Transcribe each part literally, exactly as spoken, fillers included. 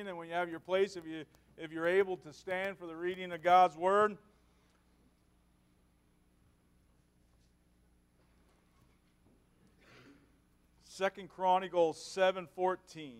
attention, and when you have your place, if, you, if you're able to stand for the reading of God's Word. Second Chronicles seven fourteen.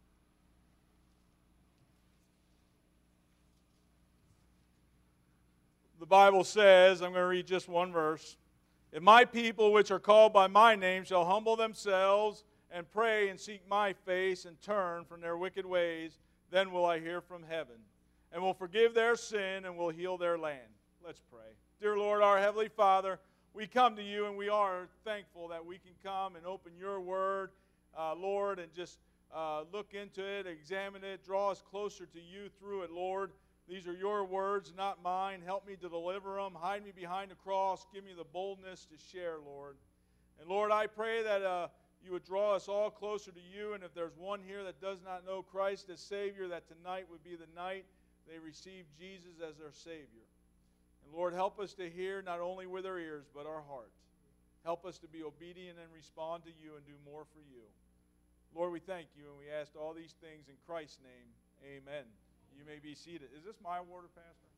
The Bible says, I'm going to read just one verse, "If my people which are called by my name shall humble themselves and pray and seek my face and turn from their wicked ways, then will I hear from heaven and will forgive their sin and will heal their land." Let's pray. Dear Lord, our Heavenly Father, we come to you and we are thankful that we can come and open your word, uh, Lord, and just uh, look into it, examine it, draw us closer to you through it, Lord. These are your words, not mine. Help me to deliver them. Hide me behind the cross. Give me the boldness to share, Lord. And Lord, I pray that uh, you would draw us all closer to you. And if there's one here that does not know Christ as Savior, that tonight would be the night they receive Jesus as their Savior. And Lord, help us to hear not only with our ears, but our heart. Help us to be obedient and respond to you and do more for you. Lord, we thank you and we ask all these things in Christ's name. Amen. You may be seated. Is this my water, Pastor?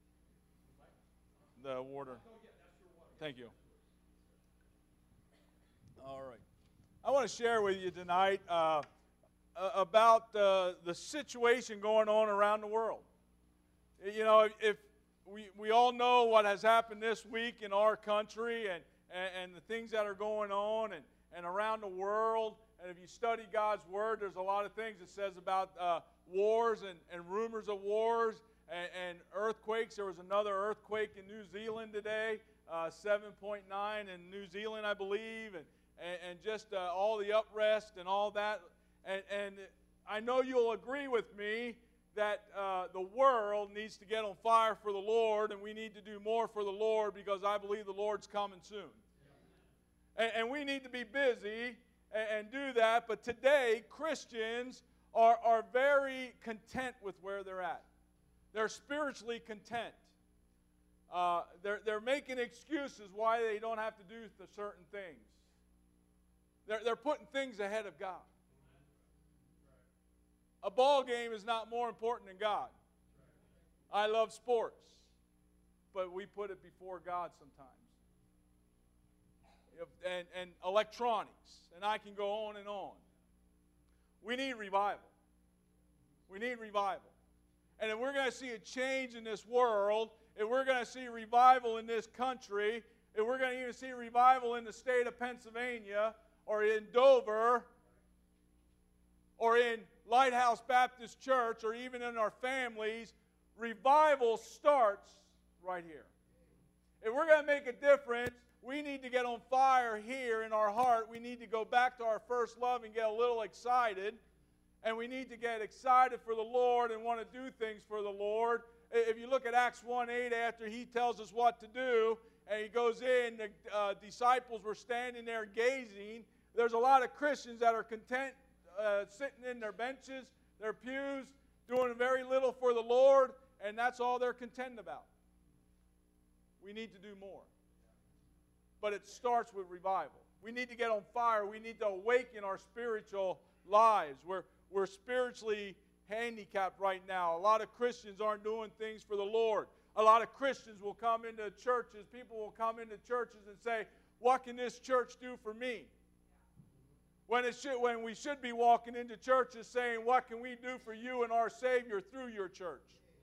The water. Thank you. All right. I want to share with you tonight uh, about uh, the situation going on around the world. You know, if, if we, we all know what has happened this week in our country and, and, and the things that are going on and, and around the world. And if you study God's Word, there's a lot of things it says about uh, wars and, and rumors of wars and, and earthquakes. There was another earthquake in New Zealand today, uh, seven point nine in New Zealand, I believe, and, and, and just uh, all the uprest and all that. And, and I know you'll agree with me that uh, the world needs to get on fire for the Lord, and we need to do more for the Lord because I believe the Lord's coming soon. And, and we need to be busy and do that, but today Christians are, are very content with where they're at. They're spiritually content. Uh, they're, they're making excuses why they don't have to do the certain things. They're, they're putting things ahead of God. A ball game is not more important than God. I love sports, but we put it before God sometimes. And, and electronics, and I can go on and on. We need revival. We need revival. And if we're going to see a change in this world, if we're going to see revival in this country, if we're going to even see revival in the state of Pennsylvania, or in Dover, or in Lighthouse Baptist Church, or even in our families, revival starts right here. If we're going to make a difference, we need to get on fire here in our heart. We need to go back to our first love and get a little excited. And we need to get excited for the Lord and want to do things for the Lord. If you look at Acts one eight, after he tells us what to do, and he goes in, the uh, disciples were standing there gazing. There's a lot of Christians that are content uh, sitting in their benches, their pews, doing very little for the Lord, and that's all they're content about. We need to do more. But it starts with revival. We need to get on fire. We need to awaken our spiritual lives. We're, we're spiritually handicapped right now. A lot of Christians aren't doing things for the Lord. A lot of Christians will come into churches. People will come into churches and say, what can this church do for me? When, it should, when we should be walking into churches saying, what can we do for you and our Savior through your church?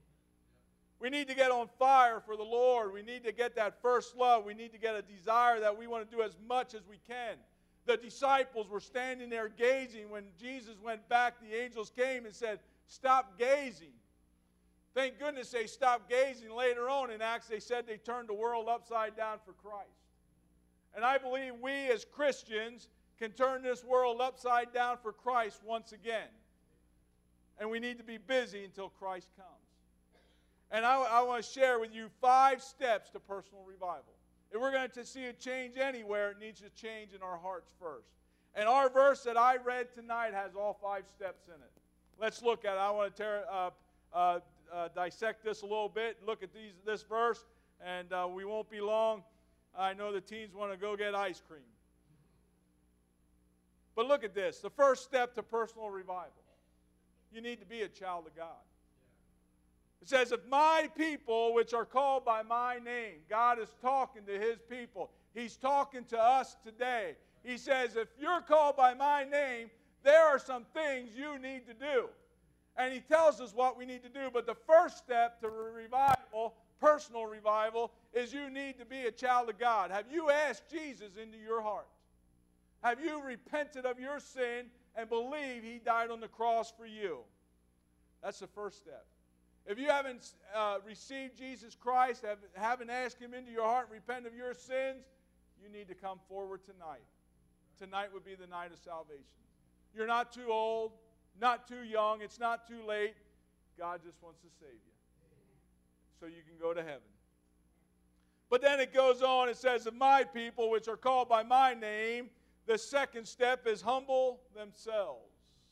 We need to get on fire for the Lord. We need to get that first love. We need to get a desire that we want to do as much as we can. The disciples were standing there gazing. When Jesus went back, the angels came and said, stop gazing. Thank goodness they stopped gazing. Later on in Acts, they said they turned the world upside down for Christ. And I believe we as Christians can turn this world upside down for Christ once again. And we need to be busy until Christ comes. And I, I want to share with you five steps to personal revival. If we're going to see a change anywhere, it needs to change in our hearts first. And our verse that I read tonight has all five steps in it. Let's look at it. I want to tear, uh, uh, uh, dissect this a little bit, look at these, this verse, and uh, we won't be long. I know the teens want to go get ice cream. But look at this, the first step to personal revival. you need to be a child of God. It says, if my people, which are called by my name, God is talking to his people. He's talking to us today. He says, if you're called by my name, there are some things you need to do. And he tells us what we need to do. But the first step to revival, personal revival, is you need to be a child of God. Have you asked Jesus into your heart? Have you repented of your sin and believe he died on the cross for you? That's the first step. If you haven't uh, received Jesus Christ, have, haven't asked him into your heart and repent of your sins, you need to come forward tonight. Tonight would be the night of salvation. You're not too old, not too young, it's not too late. God just wants to save you so you can go to heaven. But then it goes on, it says, of my people, which are called by my name, the second step is humble themselves.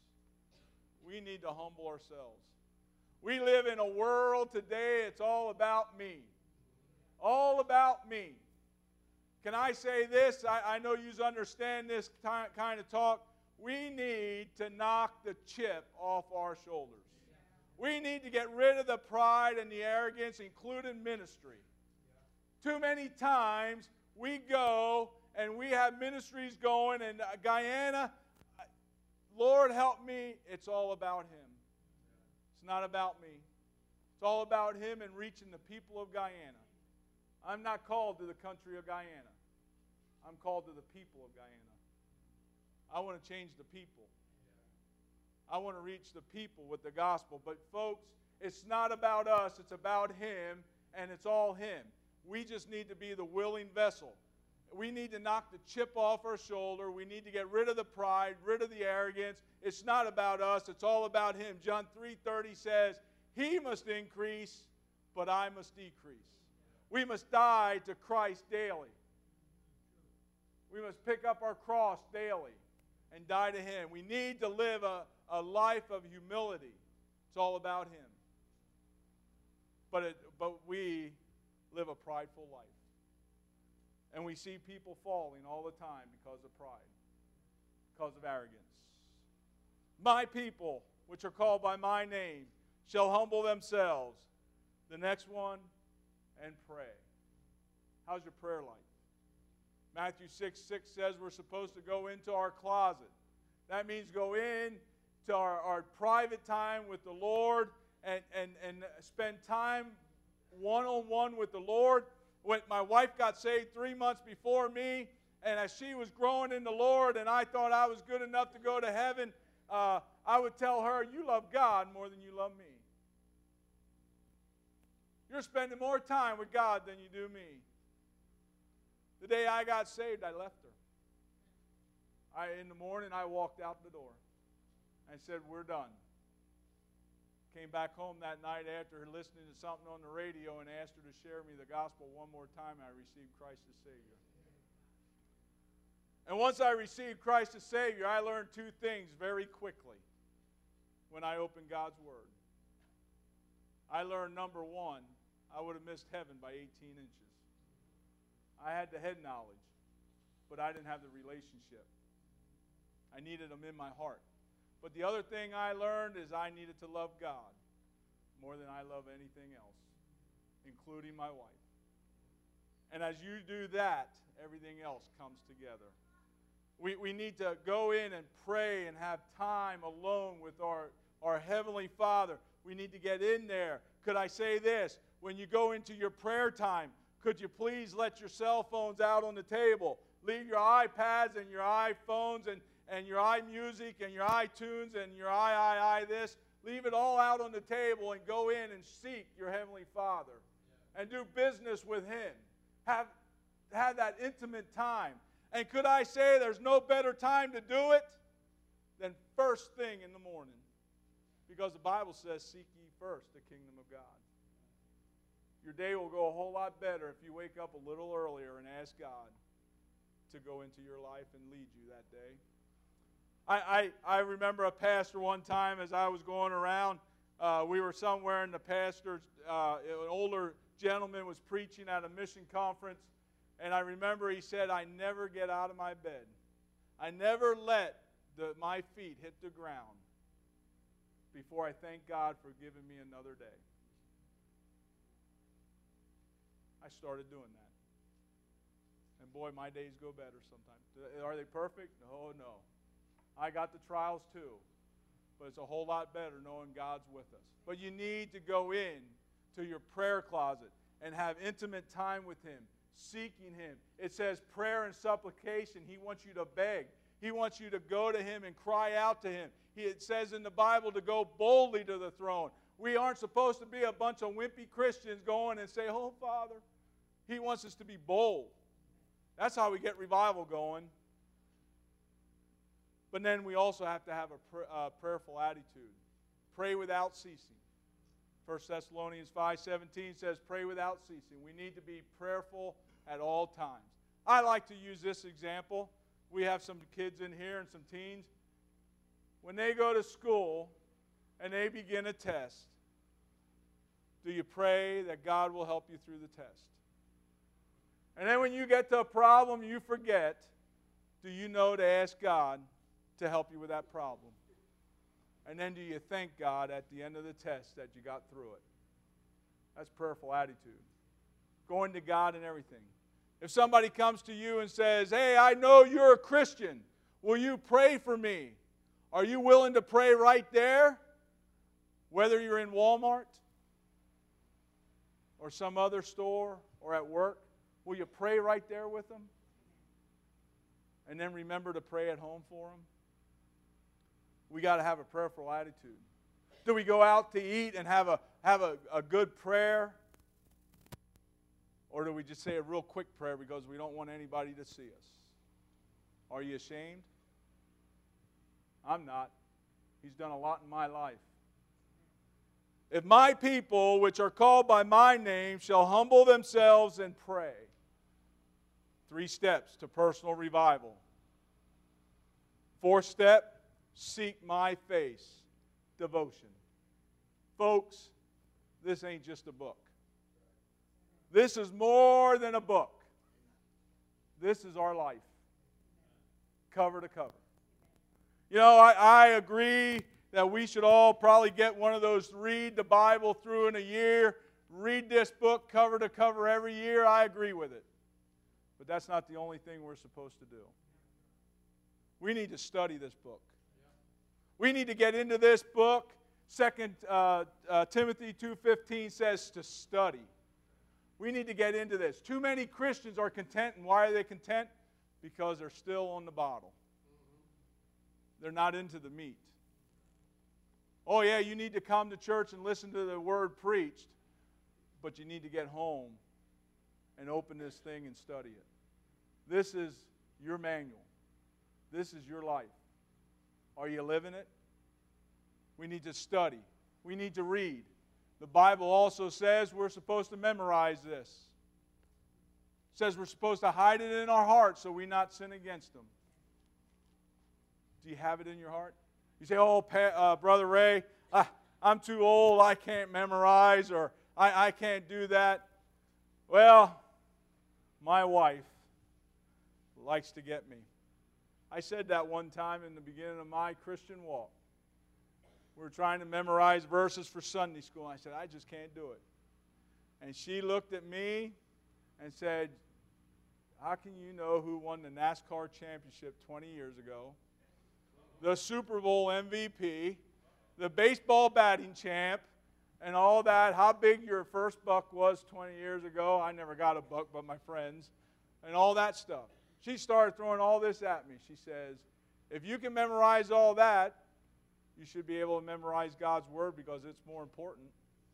We need to humble ourselves. We live in a world today, it's all about me. All about me. Can I say this? I, I know you understand this kind of talk. We need to knock the chip off our shoulders. We need to get rid of the pride and the arrogance, including ministry. Too many times we go and we have ministries going, and uh, Guyana, Lord help me, it's all about him. It's not about me. It's all about him and reaching the people of Guyana. I'm not called to the country of Guyana. I'm called to the people of Guyana. I want to change the people. I want to reach the people with the gospel. But folks, it's not about us. It's about him, and it's all him. We just need to be the willing vessel. We need to knock the chip off our shoulder. We need to get rid of the pride, rid of the arrogance. It's not about us. It's all about him. John three thirty says, he must increase, but I must decrease. We must die to Christ daily. We must pick up our cross daily and die to him. We need to live a, a life of humility. It's all about him. But, it, but we live a prideful life. And we see people falling all the time because of pride, because of arrogance. My people, which are called by my name, shall humble themselves. The next one, and pray. How's your prayer life? Matthew six six says we're supposed to go into our closet. That means go in to our, our private time with the Lord and, and, and spend time one-on-one with the Lord. When my wife got saved three months before me, and as she was growing in the Lord and I thought I was good enough to go to heaven, uh, I would tell her, you love God more than you love me. You're spending more time with God than you do me. The day I got saved, I left her. I, in the morning, I walked out the door and said, we're done. Came back home that night after listening to something on the radio and asked her to share me the gospel one more time. I received Christ as Savior. And once I received Christ as Savior, I learned two things very quickly when I opened God's Word. I learned, number one, I would have missed heaven by eighteen inches. I had the head knowledge, but I didn't have the relationship. I needed them in my heart. But the other thing I learned is I needed to love God more than I love anything else, including my wife. And as you do that, everything else comes together. We, we need to go in and pray and have time alone with our, our Heavenly Father. We need to get in there. Could I say this? When you go into your prayer time, could you please let your cell phones out on the table? Leave your iPads and your iPhones and, and your iMusic and your iTunes and your i, I, I this. Leave it all out on the table and go in and seek your Heavenly Father. And do business with him. Have, have that intimate time. And could I say there's no better time to do it than first thing in the morning? Because the Bible says, seek ye first the kingdom of God. Your day will go a whole lot better if you wake up a little earlier and ask God to go into your life and lead you that day. I, I, I remember a pastor one time as I was going around, uh, we were somewhere and the pastor, uh, an older gentleman was preaching at a mission conference, and I remember he said, I never get out of my bed. I never let the, my feet hit the ground before I thank God for giving me another day. I started doing that. And boy, my days go better sometimes. Are they perfect? No, no. I got the trials too. But it's a whole lot better knowing God's with us. But you need to go in to your prayer closet and have intimate time with Him, seeking Him. It says prayer and supplication. He wants you to beg. He wants you to go to Him and cry out to Him. He, it says in the Bible to go boldly to the throne. We aren't supposed to be a bunch of wimpy Christians going and say, "Oh, Father." He wants us to be bold. That's how we get revival going. But then we also have to have a pr- uh, prayerful attitude. Pray without ceasing. First Thessalonians five seventeen says, pray without ceasing. We need to be prayerful at all times. I like to use this example. We have some kids in here and some teens. When they go to school and they begin a test, do you pray that God will help you through the test? And then when you get to a problem you forget, do you know to ask God to help you with that problem? And then do you thank God at the end of the test that you got through it? That's prayerful attitude. Going to God in everything. If somebody comes to you and says, "Hey, I know you're a Christian. Will you pray for me?" Are you willing to pray right there? Whether you're in Walmart or some other store or at work, will you pray right there with them? And then remember to pray at home for them? We got to have a prayerful attitude. Do we go out to eat and have a have a, a good prayer? Or do we just say a real quick prayer because we don't want anybody to see us? Are you ashamed? I'm not. He's done a lot in my life. If my people, which are called by my name, shall humble themselves and pray. Three steps to personal revival. Fourth step, seek my face, devotion. Folks, this ain't just a book. This is more than a book. This is our life, cover to cover. You know, I, I agree that we should all probably get one of those read the Bible through in a year, read this book cover to cover every year. I agree with it. But that's not the only thing we're supposed to do. We need to study this book. We need to get into this book. Second uh, uh, Timothy two fifteen says to study. We need to get into this. Too many Christians are content. And why are they content? Because they're still on the bottle. They're not into the meat. Oh yeah, you need to come to church and listen to the word preached. But you need to get home and open this thing and study it. This is your manual. This is your life. Are you living it? We need to study. We need to read. The Bible also says we're supposed to memorize this. It says we're supposed to hide it in our heart so we not sin against Him. Do you have it in your heart? You say, "Oh, uh, Brother Ray, uh, I'm too old. I can't memorize," or I, I can't do that. Well, my wife likes to get me. I said that one time in the beginning of my Christian walk. We were trying to memorize verses for Sunday school. I said, "I just can't do it." And she looked at me and said, "How can you know who won the NASCAR championship twenty years ago? The Super Bowl M V P, the baseball batting champ, and all that, how big your first buck was twenty years ago?" I never got a buck, but my friends, and all that stuff. She started throwing all this at me. She says, "If you can memorize all that, you should be able to memorize God's Word because it's more important."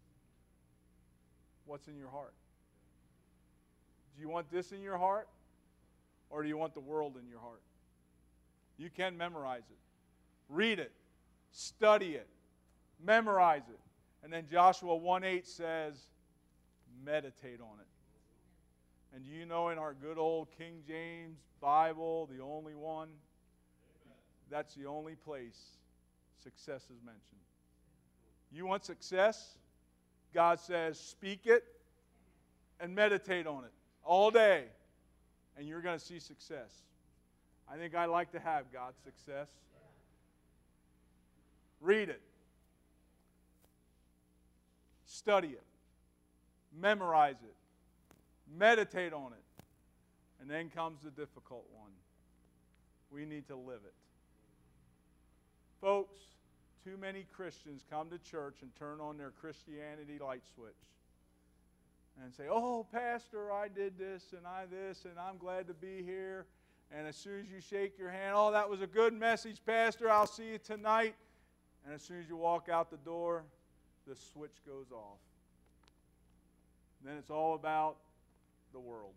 What's in your heart? Do you want this in your heart? Or do you want the world in your heart? You can memorize it. Read it. Study it. Memorize it. And then Joshua one eight says, meditate on it. And do you know in our good old King James Bible, the only one, that's the only place success is mentioned. You want success? God says, speak it and meditate on it all day, and you're going to see success. I think I like to have God's success. Read it. Study it. Memorize it. Meditate on it. And then comes the difficult one. We need to live it. Folks, too many Christians come to church and turn on their Christianity light switch and say, oh, Pastor, I did this and I this and I'm glad to be here. And as soon as you shake your hand, oh, that was a good message, Pastor, I'll see you tonight. And as soon as you walk out the door, the switch goes off. Then it's all about the world.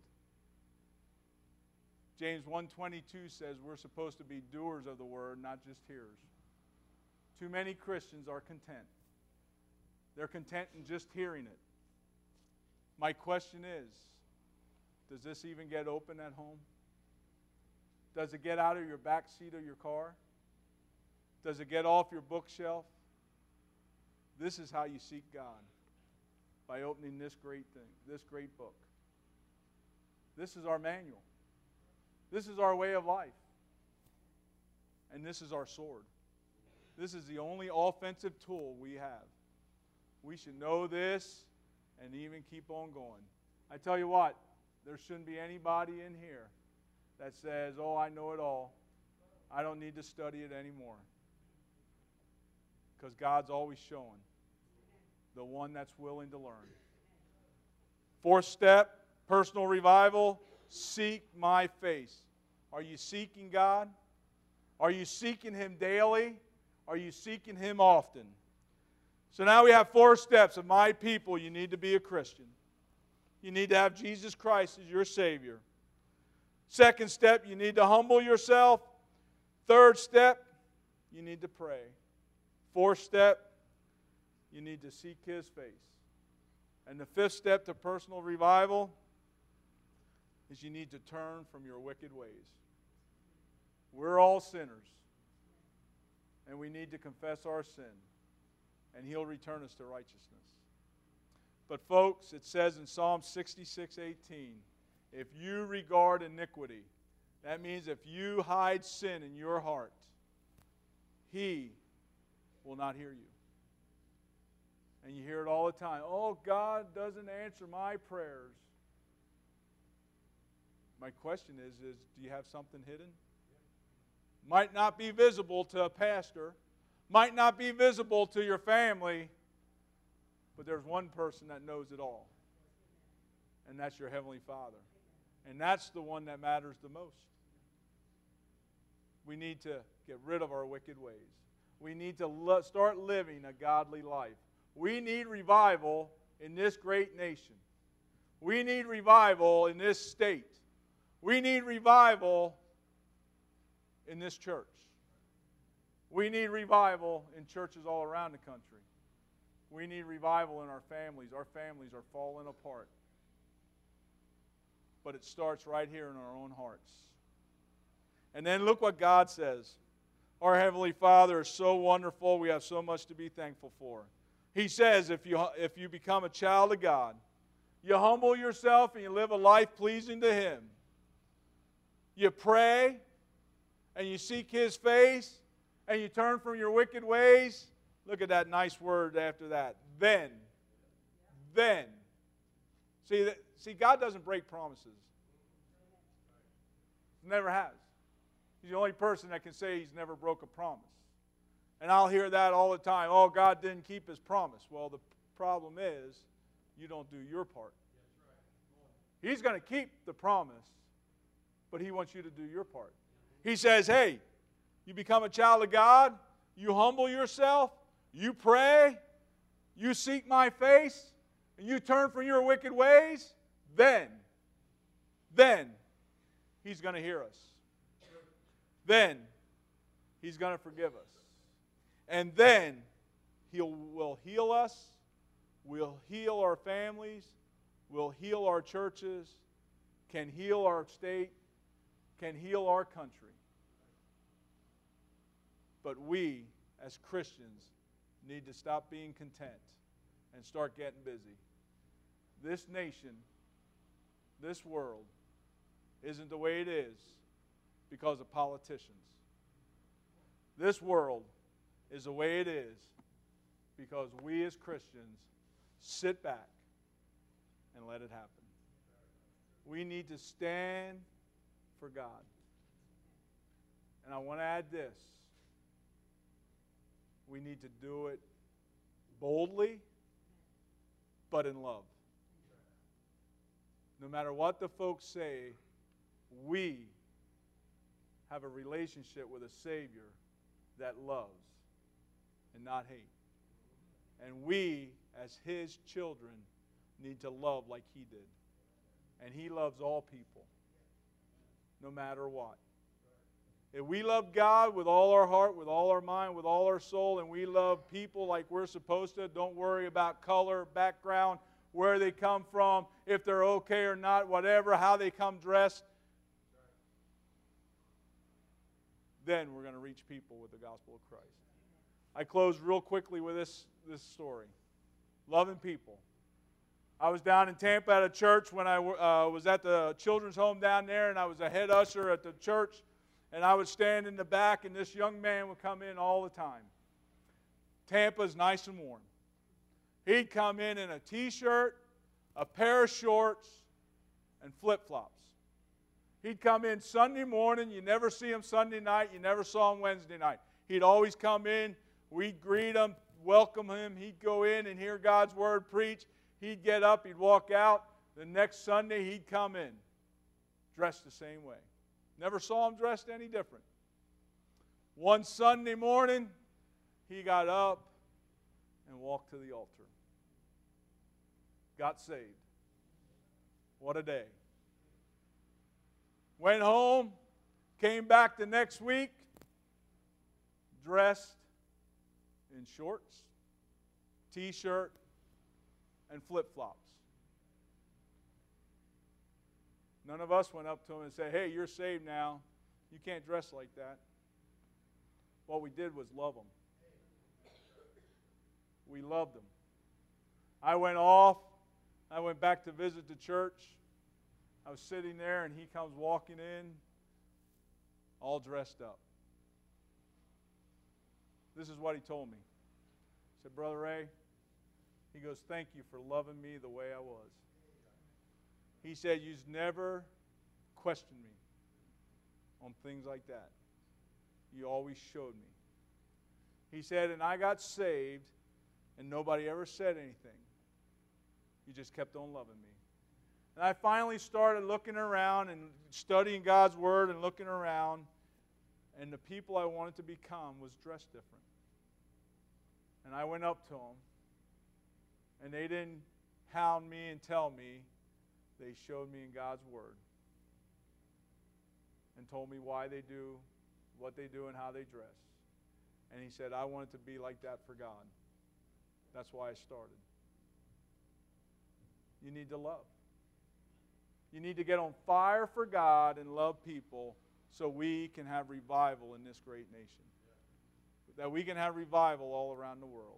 James one twenty-two says we're supposed to be doers of the word, not just hearers. Too many Christians are content. They're content in just hearing it. My question is, does this even get open at home? Does it get out of your back seat of your car? Does it get off your bookshelf? This is how you seek God, by opening this great thing, this great book. This is our manual. This is our way of life. And this is our sword. This is the only offensive tool we have. We should know this and even keep on going. I tell you what, there shouldn't be anybody in here that says, oh, I know it all. I don't need to study it anymore. Because God's always showing the one that's willing to learn. Fourth step, personal revival, seek my face. Are you seeking God? Are you seeking Him daily? Are you seeking Him often? So now we have four steps of my people. You need to be a Christian. You need to have Jesus Christ as your Savior. Second step, you need to humble yourself. Third step, you need to pray. Fourth step, you need to seek His face. And the fifth step to personal revival is you need to turn from your wicked ways. We're all sinners. And we need to confess our sin. And He'll return us to righteousness. But folks, it says in Psalm sixty-six eighteen, if you regard iniquity, that means if you hide sin in your heart, He will not hear you. And you hear it all the time. Oh, God doesn't answer my prayers. My question is, is do you have something hidden? Might not be visible to a pastor, might not be visible to your family, but there's one person that knows it all. And that's your Heavenly Father. And that's the one that matters the most. We need to get rid of our wicked ways. We need to lo- start living a godly life. We need revival in this great nation. We need revival in this state. We need revival in this church. We need revival in churches all around the country. We need revival in our families. Our families are falling apart. But it starts right here in our own hearts. And then look what God says. Our Heavenly Father is so wonderful. We have so much to be thankful for. He says if you, if you become a child of God, you humble yourself and you live a life pleasing to Him. You pray and you seek His face and you turn from your wicked ways. Look at that nice word after that. Then. Then. See, that, see, God doesn't break promises. Never has. He's the only person that can say He's never broke a promise. And I'll hear that all the time. Oh, God didn't keep His promise. Well, the problem is you don't do your part. He's going to keep the promise, but He wants you to do your part. He says, hey, you become a child of God, you humble yourself, you pray, you seek my face, and you turn from your wicked ways, then, then He's going to hear us. Then He's going to forgive us. And then He will heal us, will heal our families, will heal our churches, can heal our state, can heal our country. But we, as Christians, need to stop being content and start getting busy. This nation, this world, isn't the way it is because of politicians. This world is the way it is because we as Christians sit back and let it happen. We need to stand for God. And I want to add this. We need to do it boldly, but in love. No matter what the folks say, we have a relationship with a Savior that loves and not hate. And we, as His children, need to love like He did. And He loves all people, no matter what. If we love God with all our heart, with all our mind, with all our soul, and we love people like we're supposed to, don't worry about color, background, where they come from, if they're okay or not, whatever, how they come dressed, then we're going to reach people with the gospel of Christ. I close real quickly with this, this story. Loving people. I was down in Tampa at a church when I uh, was at the children's home down there, and I was a head usher at the church, and I would stand in the back, and this young man would come in all the time. Tampa's nice and warm. He'd come in in a T-shirt, a pair of shorts, and flip-flops. He'd come in Sunday morning. You never see him Sunday night. You never saw him Wednesday night. He'd always come in. We'd greet him, welcome him. He'd go in and hear God's word preached. He'd get up. He'd walk out. The next Sunday, he'd come in, dressed the same way. Never saw him dressed any different. One Sunday morning, he got up and walked to the altar. Got saved. What a day. Went home, came back the next week, dressed in shorts, T-shirt, and flip-flops. None of us went up to him and said, hey, you're saved now. You can't dress like that. What we did was love him. We loved him. I went off. I went back to visit the church. I was sitting there, and he comes walking in, all dressed up. This is what he told me. He said, Brother Ray, he goes, thank you for loving me the way I was. He said, you've never questioned me on things like that. You always showed me. He said, and I got saved, and nobody ever said anything. You just kept on loving me. And I finally started looking around and studying God's Word and looking around, and the people I wanted to become was dressed different. And I went up to them, and they didn't hound me and tell me. They showed me in God's Word and told me why they do what they do and how they dress. And he said, I wanted to be like that for God. That's why I started. You need to love. You need to get on fire for God and love people so we can have revival in this great nation. That we can have revival all around the world.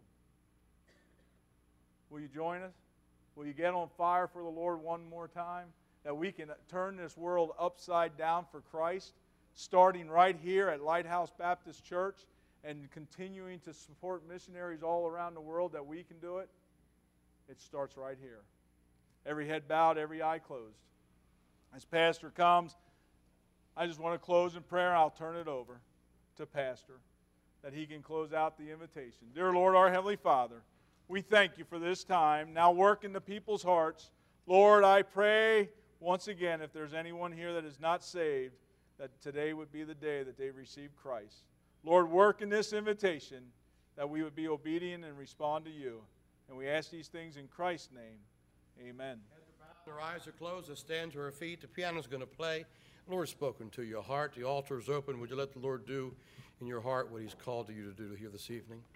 Will you join us? Will you get on fire for the Lord one more time? That we can turn this world upside down for Christ, starting right here at Lighthouse Baptist Church and continuing to support missionaries all around the world, that we can do it? It starts right here. Every head bowed, every eye closed. As Pastor comes, I just want to close in prayer. I'll turn it over to Pastor that he can close out the invitation. Dear Lord, our Heavenly Father, we thank you for this time. Now work in the people's hearts. Lord, I pray once again, if there's anyone here that is not saved, that today would be the day that they receive Christ. Lord, work in this invitation that we would be obedient and respond to you. And we ask these things in Christ's name. Amen. Our eyes are closed. Let's stand to our feet. The piano's going to play. The Lord's spoken to your heart. The altar is open. Would you let the Lord do in your heart what He's called to you to do here this evening?